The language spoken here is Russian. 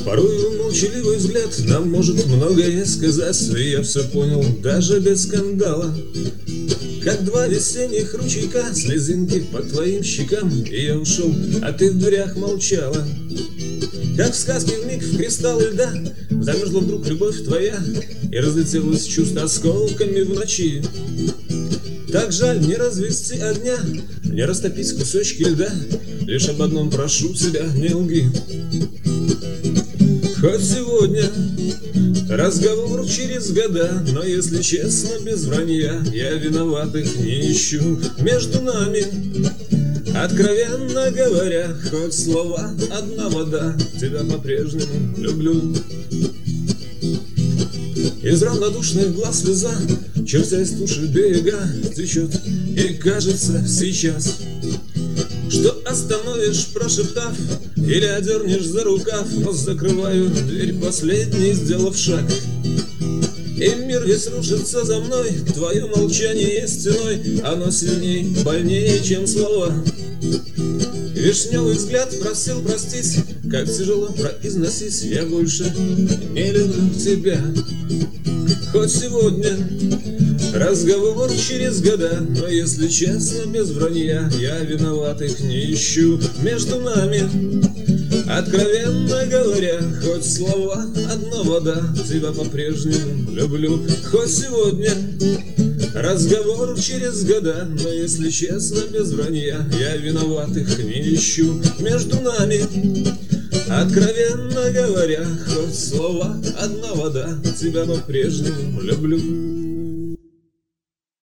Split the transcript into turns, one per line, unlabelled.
Порою молчаливый взгляд нам может многое сказать, и я все понял даже без скандала. Как два весенних ручейка, слезинки по твоим щекам, и я ушел, а ты в дверях молчала. Как в сказке вмиг в кристаллы льда замерзла вдруг любовь твоя и разлетелась чувств осколками в ночи. Так жаль не развести огня, не растопить кусочки льда, лишь об одном прошу тебя, не лги. Хоть сегодня разговор через года, но если честно, без вранья, я виноватых не ищу между нами. Откровенно говоря, хоть слова одна вода, тебя по-прежнему люблю. Из равнодушных глаз слеза, чертясь туши берега, течет, и кажется сейчас, что остановишь, прошептав, или одернешь за рукав, но закрываю дверь последней, сделав шаг. И мир весь рушится за мной, твое молчание есть стеной, оно сильней, больнее, чем слова. Вишневый взгляд просил простить, как тяжело произносить, я больше не люблю тебя. Хоть сегодня разговор через года, но если честно, без вранья, я виноватых не ищу между нами. Откровенно говоря, хоть слова одна вода, тебя по-прежнему люблю. Хоть сегодня разговор через года, но если честно, без вранья, я виноватых не ищу между нами. Откровенно говоря, хоть слова одна вода, тебя по-прежнему люблю.